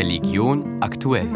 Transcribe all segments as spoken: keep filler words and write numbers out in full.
Religion aktuell.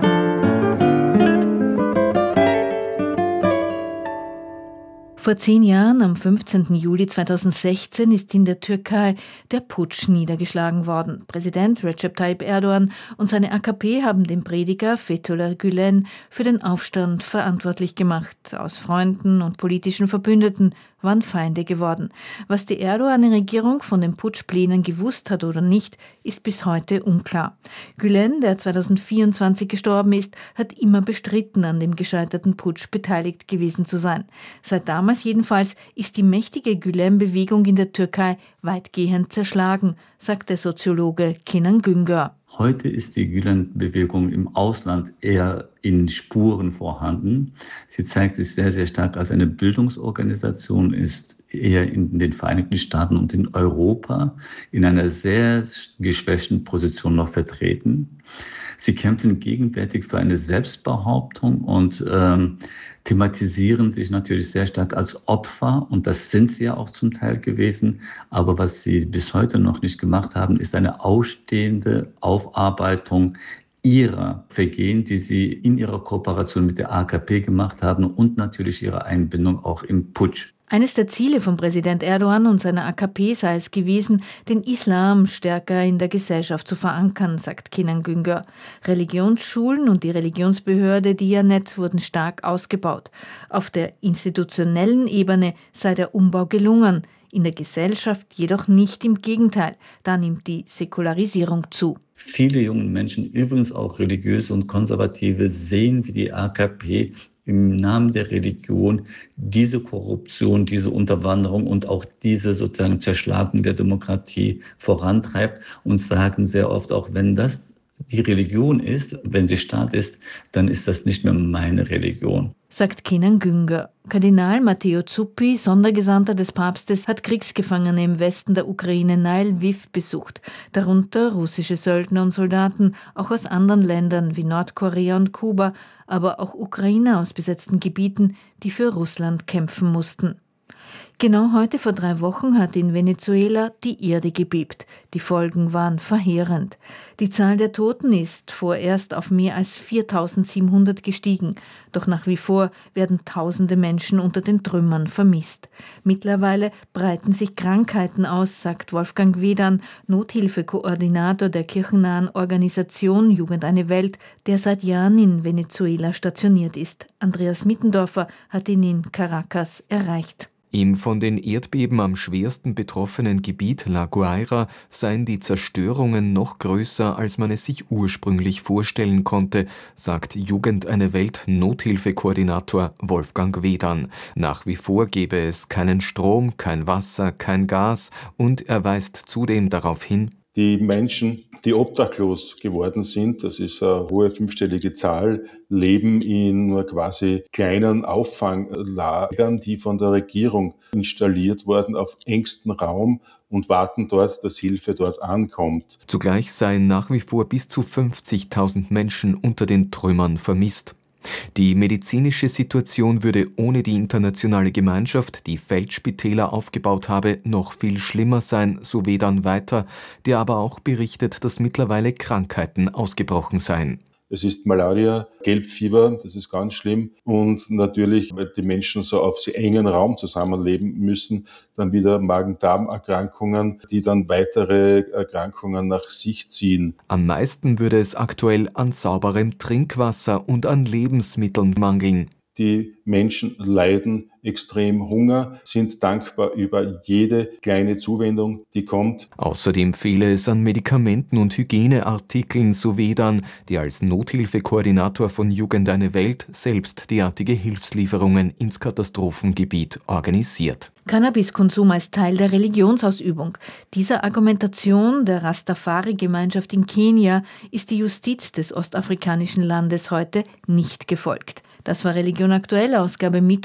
Vor zehn Jahren, am fünfzehnten Juli zweitausendsechzehn, ist in der Türkei der Putsch niedergeschlagen worden. Präsident Recep Tayyip Erdogan und seine A K P haben den Prediger Fethullah Gülen für den Aufstand verantwortlich gemacht. Aus Freunden und politischen Verbündeten waren Feinde geworden. Was die Erdogan-Regierung von den Putschplänen gewusst hat oder nicht, ist bis heute unklar. Gülen, der zweitausendvierundzwanzig gestorben ist, hat immer bestritten, an dem gescheiterten Putsch beteiligt gewesen zu sein. Seit damals jedenfalls ist die mächtige Gülen-Bewegung in der Türkei weitgehend zerschlagen, sagt der Soziologe Kenan Güngör. Heute ist die Gülen-Bewegung im Ausland eher in Spuren vorhanden. Sie zeigt sich sehr, sehr stark als eine Bildungsorganisation, ist eher in den Vereinigten Staaten und in Europa in einer sehr geschwächten Position noch vertreten. Sie kämpfen gegenwärtig für eine Selbstbehauptung und ähm, thematisieren sich natürlich sehr stark als Opfer. Und das sind sie ja auch zum Teil gewesen. Aber was sie bis heute noch nicht gemacht haben, ist eine ausstehende Aufarbeitung ihrer Vergehen, die sie in ihrer Kooperation mit der A K P gemacht haben und natürlich ihre Einbindung auch im Putsch. Eines der Ziele von Präsident Erdogan und seiner A K P sei es gewesen, den Islam stärker in der Gesellschaft zu verankern, sagt Kenan Güngör. Religionsschulen und die Religionsbehörde Diyanet wurden stark ausgebaut. Auf der institutionellen Ebene sei der Umbau gelungen, in der Gesellschaft jedoch nicht, im Gegenteil. Da nimmt die Säkularisierung zu. Viele junge Menschen, übrigens auch Religiöse und Konservative, sehen, wie die A K P im Namen der Religion diese Korruption, diese Unterwanderung und auch diese sozusagen Zerschlagung der Demokratie vorantreibt und sagen sehr oft auch, wenn das die Religion ist, wenn sie Staat ist, dann ist das nicht mehr meine Religion. Sagt Kenan Güngör. Kardinal Matteo Zuppi, Sondergesandter des Papstes, hat Kriegsgefangene im Westen der Ukraine nahe Lviv besucht. Darunter russische Söldner und Soldaten, auch aus anderen Ländern wie Nordkorea und Kuba, aber auch Ukrainer aus besetzten Gebieten, die für Russland kämpfen mussten. Genau heute vor drei Wochen hat in Venezuela die Erde gebebt. Die Folgen waren verheerend. Die Zahl der Toten ist vorerst auf mehr als viertausendsiebenhundert gestiegen. Doch nach wie vor werden tausende Menschen unter den Trümmern vermisst. Mittlerweile breiten sich Krankheiten aus, sagt Wolfgang Wedan, Nothilfekoordinator der kirchennahen Organisation Jugend eine Welt, der seit Jahren in Venezuela stationiert ist. Andreas Mittendorfer hat ihn in Caracas erreicht. Im von den Erdbeben am schwersten betroffenen Gebiet La Guaira seien die Zerstörungen noch größer, als man es sich ursprünglich vorstellen konnte, sagt Jugend eine Welt Nothilfekoordinator Wolfgang Wedan. Nach wie vor gebe es keinen Strom, kein Wasser, kein Gas und er weist zudem darauf hin: Die Menschen, die obdachlos geworden sind, das ist eine hohe fünfstellige Zahl, leben in nur quasi kleinen Auffanglagern, die von der Regierung installiert wurden, auf engstem Raum und warten dort, dass Hilfe dort ankommt. Zugleich seien nach wie vor bis zu fünfzigtausend Menschen unter den Trümmern vermisst. Die medizinische Situation würde ohne die internationale Gemeinschaft, die Feldspitäler aufgebaut habe, noch viel schlimmer sein, so Wedan weiter, der aber auch berichtet, dass mittlerweile Krankheiten ausgebrochen seien. Es ist Malaria, Gelbfieber, das ist ganz schlimm. Und natürlich, weil die Menschen so auf sehr engen Raum zusammenleben müssen, dann wieder Magen-Darm-Erkrankungen, die dann weitere Erkrankungen nach sich ziehen. Am meisten würde es aktuell an sauberem Trinkwasser und an Lebensmitteln mangeln. Die Menschen leiden extrem Hunger, sind dankbar über jede kleine Zuwendung, die kommt. Außerdem fehle es an Medikamenten und Hygieneartikeln, so Wedan, der als Nothilfekoordinator von Jugend eine Welt selbst derartige Hilfslieferungen ins Katastrophengebiet organisiert. Cannabiskonsum als Teil der Religionsausübung. Dieser Argumentation der Rastafari-Gemeinschaft in Kenia ist die Justiz des ostafrikanischen Landes heute nicht gefolgt. Das war Religion aktuell, Ausgabe Mittwoch.